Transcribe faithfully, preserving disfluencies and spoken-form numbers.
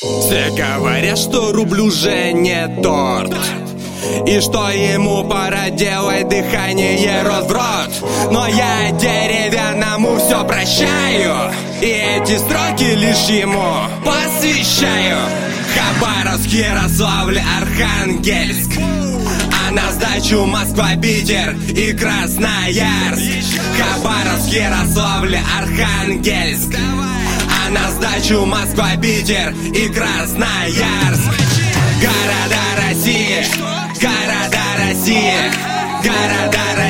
Все говорят, что рубль уже не торт, и что ему пора делать дыхание рот в рот. Но я деревянному все прощаю, и эти строки лишь ему посвящаю. Хабаровск, Ярославль, Архангельск, а на сдачу Москва, Питер и Красноярск. Хабаровск, Ярославль, Архангельск, а на сдачу Москва, Питер и Красноярск. Города России, города России, города России.